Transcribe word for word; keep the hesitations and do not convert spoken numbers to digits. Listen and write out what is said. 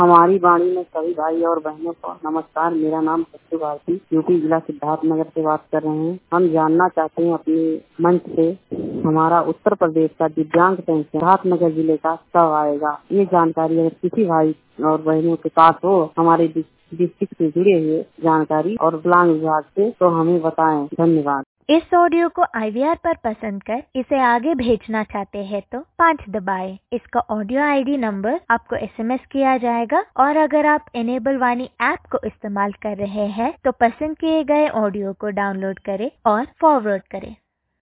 हमारी वाणी में सभी भाई और बहनों को नमस्कार। मेरा नाम सच्चू भारती यूपी जिला सिद्धार्थनगर से बात कर रहे हैं। हम जानना चाहते हैं अपने मंच से हमारा उत्तर प्रदेश का दिव्यांग पेंशन सिद्धार्थनगर जिले का कब आएगा। ये जानकारी अगर किसी भाई और बहनों के पास हो हमारे डिस्ट्रिक्ट से जुड़े हुए जानकारी और विकलांग विभाग से तो हमें बताएं। धन्यवाद। इस ऑडियो को आई वी आर पर पसंद कर इसे आगे भेजना चाहते हैं तो पाँच दबाएं। इसका ऑडियो आई डी नंबर आपको एस एम एस किया जाएगा और अगर आप इनेबल वाणी ऐप को इस्तेमाल कर रहे हैं तो पसंद किए गए ऑडियो को डाउनलोड करें और फॉरवर्ड करें।